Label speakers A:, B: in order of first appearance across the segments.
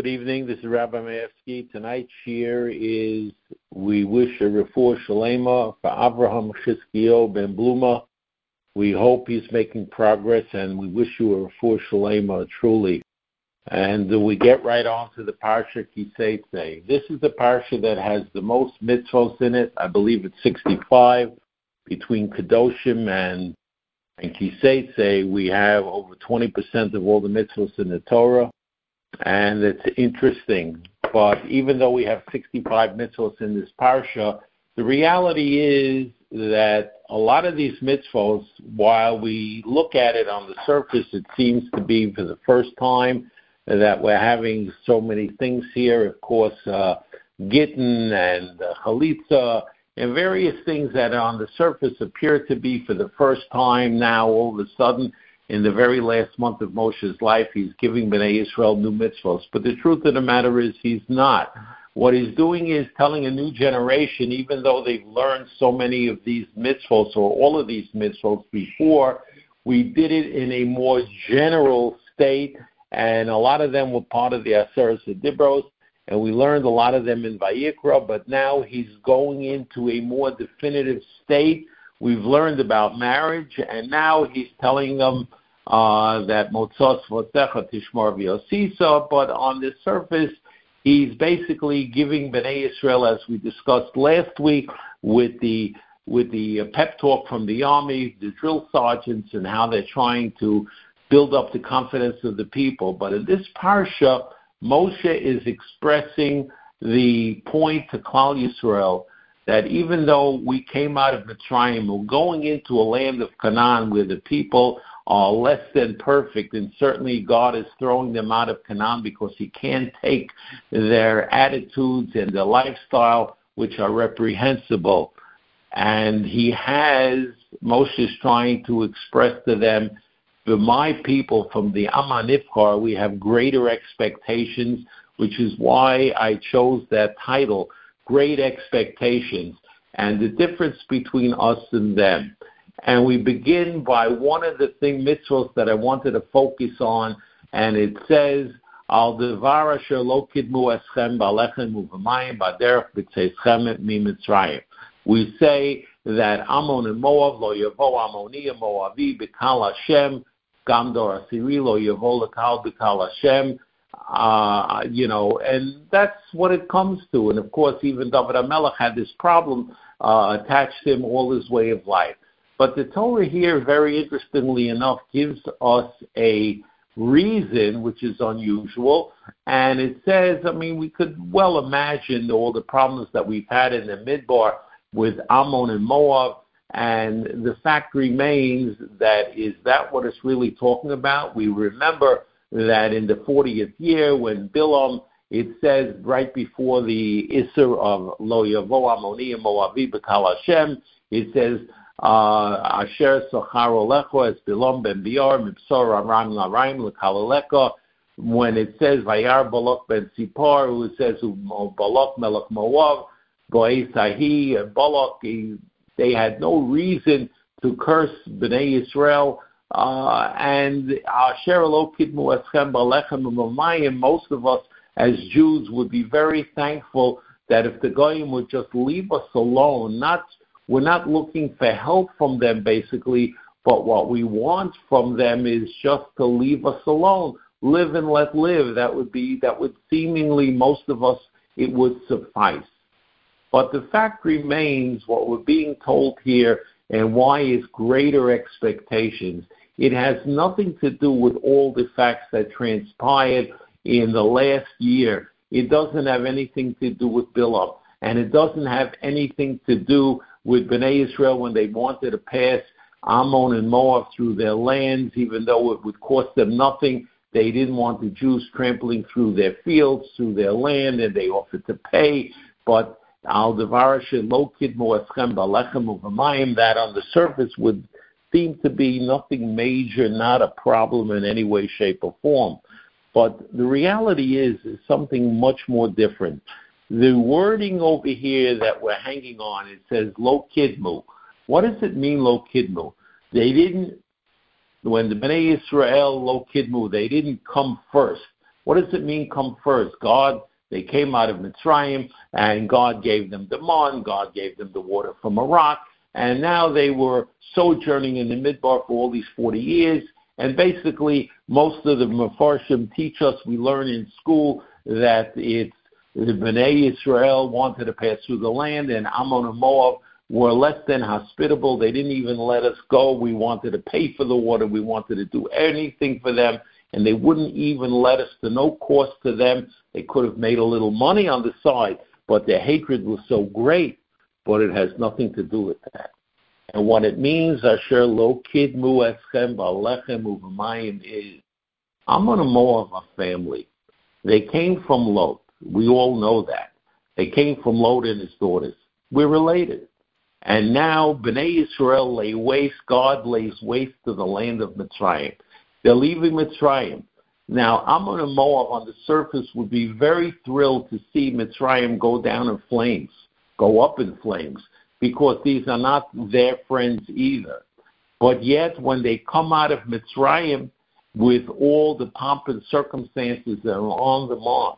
A: Good evening. This is Rabbi Maevsky. Tonight's shir is we wish a refuah shalema for Avraham Chizkiyo ben Bluma. We hope he's making progress, and we wish you a refuah shalema truly. And we get right on to the parsha Kiseitze. This is the parsha that has the most mitzvos in it. I believe it's 65. Between Kedoshim and Kiseitze, we have over 20% of all the mitzvos in the Torah. And it's interesting, but even though we have 65 mitzvos in this parsha, the reality is that a lot of these mitzvos, while we look at it on the surface, it seems to be for the first time that we're having so many things here. Of course, Gittin and Chalitza and various things that on the surface appear to be for the first time now, all of a sudden, in the very last month of Moshe's life, he's giving Bnei Yisrael new mitzvos. But the truth of the matter is he's not. What he's doing is telling a new generation, even though they've learned so many of these mitzvos or all of these mitzvos before, we did it in a more general state, and a lot of them were part of the Aseret Dibros, and we learned a lot of them in Vayikra, but now he's going into a more definitive state. We've learned about marriage, and now he's telling them that Motzos Votecha Tishmor V'Yosisa, but on the surface, he's basically giving Bnei Yisrael, as we discussed last week, with the pep talk from the army, the drill sergeants, and how they're trying to build up the confidence of the people. But in this parsha, Moshe is expressing the point to Klal Yisrael that even though we came out of Mitzrayim, we're going into a land of Canaan where the people are less than perfect, and certainly God is throwing them out of Canaan because he can't take their attitudes and their lifestyle, which are reprehensible. And Moshe is trying to express to them, for my people from the Am HaNivchar, we have greater expectations, which is why I chose that title, Great Expectations, and the difference between us and them. And we begin by one of the mitzvos that I wanted to focus on, and it says, Al devar asher lo kidmu eschem ba'alechem u'v'mayim ba'derech b'tzeichem mi'Mitzrayim. We say that Ammon and Moab lo yavo Ammoni and Moavi b'kal Hashem, gam dor asiri lo yavo l'kal b'kal Hashem. And that's what it comes to. And of course, even David HaMelech had this problem attached to him all his way of life. But the Torah here, very interestingly enough, gives us a reason, which is unusual. And it says, we could well imagine all the problems that we've had in the Midbar with Ammon and Moab. And the fact remains that is that what it's really talking about? We remember that in the 40th year when Bilam, it says right before the Isser of Lo Yavo Ammoni and Moavi B'Kal Hashem, it says, Asher Sochar Olecho Es Bilam Ben Bior Mipsor Aram Naraim L'Kal Alecha. When it says Vayar Balak Ben Sipar, it says Balak Melech Moav Bo'ez Ahi and Balak. They had no reason to curse Bnei Yisrael. And Asher Lo Kidmu Eschem Ba'alechem U'Mayim, most of us as Jews would be very thankful that if the Goyim would just leave us alone, we're not looking for help from them basically, but what we want from them is just to leave us alone. Live and let live. That would seemingly, most of us, it would suffice. But the fact remains, what we're being told here and why is greater expectations. It has nothing to do with all the facts that transpired in the last year. It doesn't have anything to do with Bilam. And it doesn't have anything to do with Bnei Yisrael when they wanted to pass Ammon and Moab through their lands, even though it would cost them nothing. They didn't want the Jews trampling through their fields, through their land, and they offered to pay. But Al devar asher lo kidmu eschem ba'alechem u'v'mayim, that on the surface would seem to be nothing major, not a problem in any way, shape, or form. But the reality is something much more different. The wording over here that we're hanging on, it says lo kidmu. What does it mean, lo kidmu? When the Bnei Yisrael lo kidmu, they didn't come first. What does it mean come first? They came out of Mitzrayim, and God gave them the man, God gave them the water from a rock, and now they were sojourning in the Midbar for all these 40 years, and basically most of the Mefarshim teach us, we learn in school, that it's the Bnei Israel wanted to pass through the land, and Ammon and Moab were less than hospitable. They didn't even let us go. We wanted to pay for the water. We wanted to do anything for them, and they wouldn't even let us to no cost to them. They could have made a little money on the side, but their hatred was so great, but it has nothing to do with that. And what it means, Asher lo kidmu eschem ba'alechem u'v'mayim, is Ammon and Moab are family. They came from Lot. We all know that. They came from Lot and his daughters. We're related. And now Bnei Israel lay waste, God lays waste to the land of Mitzrayim. They're leaving Mitzrayim. Now, Ammon and Moab on the surface would be very thrilled to see Mitzrayim go down in flames, go up in flames, because these are not their friends either. But yet, when they come out of Mitzrayim with all the pomp and circumstances that are on the march,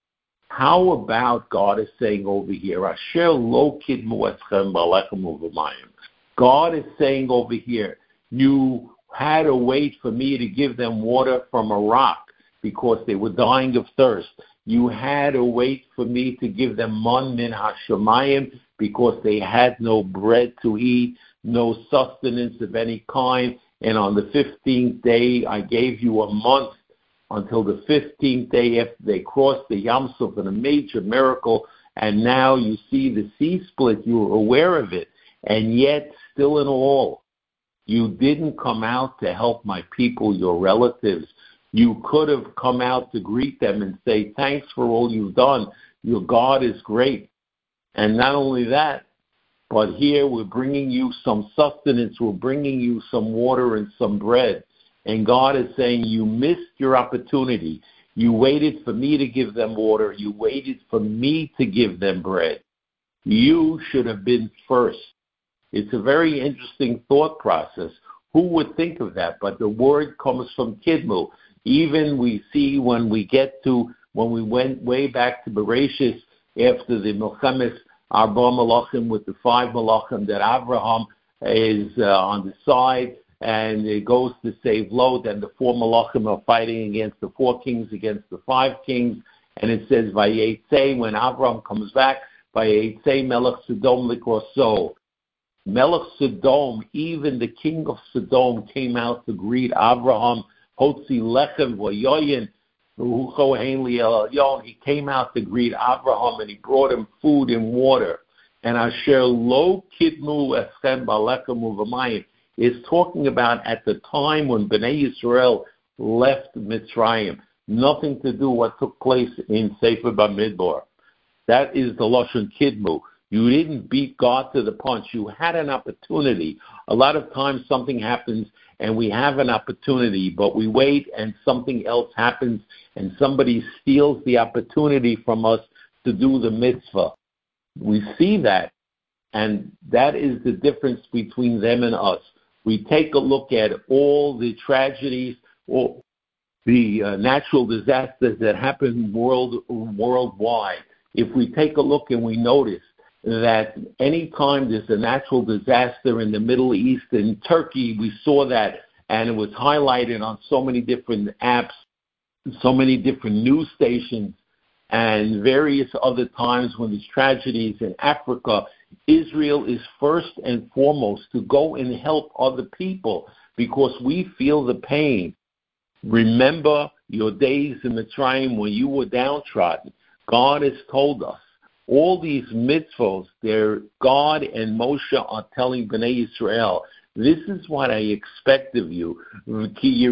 A: how about God is saying over here, Asher lo kidmu eschem ba'alechem u'v'mayim. God is saying over here, you had to wait for me to give them water from a rock because they were dying of thirst. You had to wait for me to give them man min hashamayim because they had no bread to eat, no sustenance of any kind. And on the 15th day, I gave you a month until the 15th day after they crossed the Yam Suf, in a major miracle. And now you see the sea split. You were aware of it. And yet, still in all, you didn't come out to help my people, your relatives. You could have come out to greet them and say, thanks for all you've done. Your God is great. And not only that, but here we're bringing you some sustenance. We're bringing you some water and some bread. And God is saying, you missed your opportunity. You waited for me to give them water. You waited for me to give them bread. You should have been first. It's a very interesting thought process. Who would think of that? But the word comes from Kidmu. Even we see when we went way back to Bereshis after the Milchemes Arba Malachim with the 5 Malachim that Abraham is on the side and it goes to save Lot, and the 4 Malachim are fighting against the 4 kings, against the 5 kings, and it says, Vayetze, when Abraham comes back, Vayetze Melech Sodom Likroso. Melech Sodom, even the king of Sodom, came out to greet Abraham. Hotzi Lechem Vayoyin, he came out to greet Abraham, and he brought him food and water. And Asher lo kidmu eschem ba'alechem u'v'mayim is talking about at the time when Bnei Israel left Mitzrayim. Nothing to do what took place in Sefer Bamidbar. That is the Lashon Kidmu. You didn't beat God to the punch. You had an opportunity. A lot of times something happens and we have an opportunity, but we wait and something else happens and somebody steals the opportunity from us to do the mitzvah. We see that, and that is the difference between them and us. We take a look at all the tragedies, all the natural disasters that happen worldwide. If we take a look and we notice that any time there's a natural disaster in the Middle East, in Turkey, we saw that, and it was highlighted on so many different apps, so many different news stations, and various other times when there's tragedies in Africa. Israel is first and foremost to go and help other people because we feel the pain. Remember your days in Mitzrayim when you were downtrodden. God has told us all these mitzvos, God and Moshe are telling Bnei Israel, this is what I expect of you. You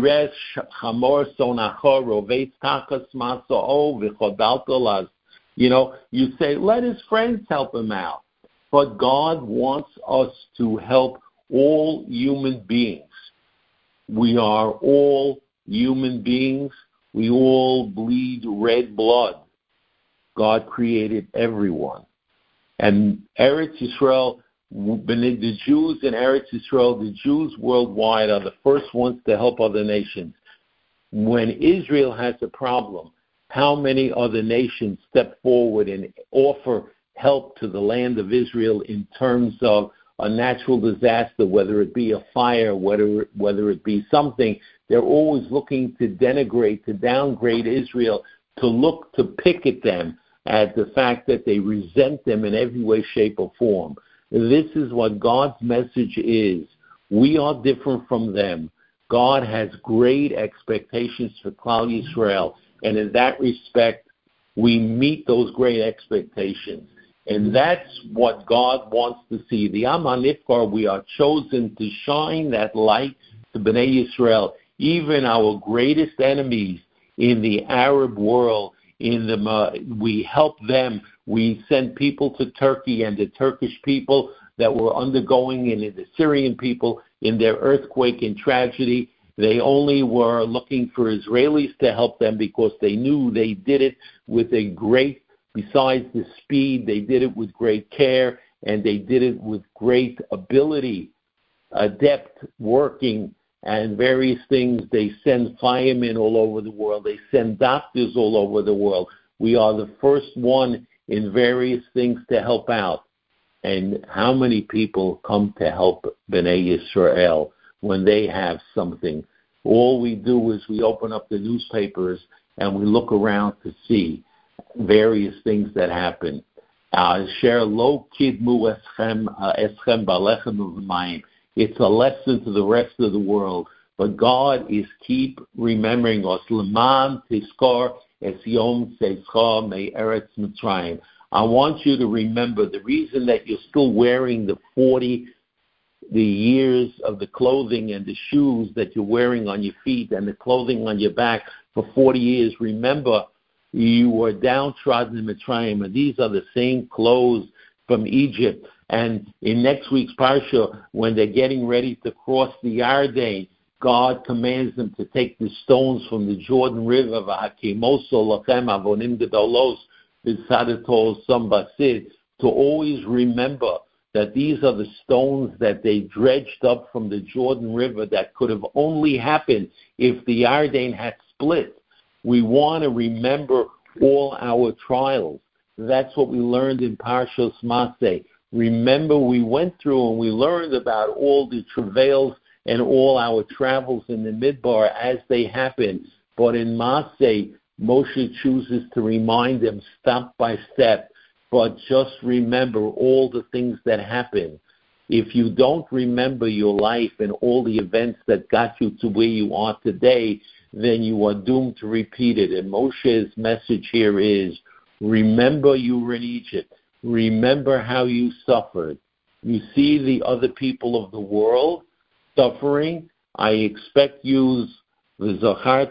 A: say, let his friends help him out. But God wants us to help all human beings. We are all human beings. We all bleed red blood. God created everyone. And Eretz Yisrael, the Jews in Eretz Yisrael, the Jews worldwide are the first ones to help other nations. When Israel has a problem, how many other nations step forward and offer help to the land of Israel in terms of a natural disaster, whether it be a fire, whether it be something. They're always looking to denigrate, to downgrade Israel, to pick at them at the fact that they resent them in every way, shape, or form. This is what God's message is. We are different from them. God has great expectations for Klal Yisrael, and in that respect, we meet those great expectations. And that's what God wants to see. The Am HaNifkar, we are chosen to shine that light to Bnei Yisrael. Even our greatest enemies in the Arab world, we help them. We send people to Turkey and the Turkish people that were undergoing, and the Syrian people in their earthquake and tragedy. They only were looking for Israelis to help them because they knew they did it with a great, besides the speed, they did it with great care, and they did it with great ability, adept working, and various things. They send firemen all over the world. They send doctors all over the world. We are the first one in various things to help out. And how many people come to help Bnei Yisrael when they have something? All we do is we open up the newspapers and we look around to see various things that happen. Share lo kidmu eschem balechem u'mayim. It's a lesson to the rest of the world. But God is keep remembering us. L'man tiskor es yom tzeicha me'eretz Mitzrayim. I want you to remember the reason that you're still wearing the years of the clothing and the shoes that you're wearing on your feet and the clothing on your back for 40 years. Remember, you were downtrodden in Mitzrayim, and these are the same clothes from Egypt. And in next week's Parsha, when they're getting ready to cross the Yarden, God commands them to take the stones from the Jordan River, to always remember that these are the stones that they dredged up from the Jordan River that could have only happened if the Yarden had split. We want to remember all our trials. That's what we learned in Parshas Maseh. Remember, we went through and we learned about all the travails and all our travels in the Midbar as they happened. But in Maseh, Moshe chooses to remind them step by step, but just remember all the things that happen. If you don't remember your life and all the events that got you to where you are today, then you are doomed to repeat it. And Moshe's message here is, remember you were in Egypt. Remember how you suffered. You see the other people of the world suffering. I expect you, it's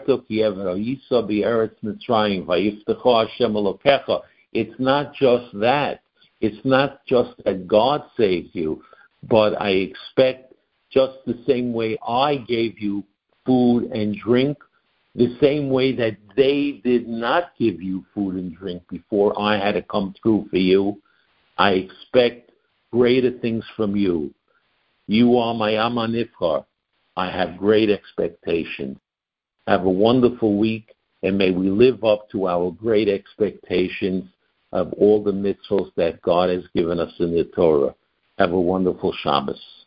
A: not just that. It's not just that God saved you, but I expect just the same way I gave you food and drink, the same way that they did not give you food and drink before I had to come through for you. I expect greater things from you. You are my Am HaNifkar. I have great expectations. Have a wonderful week, and may we live up to our great expectations of all the mitzvos that God has given us in the Torah. Have a wonderful Shabbos.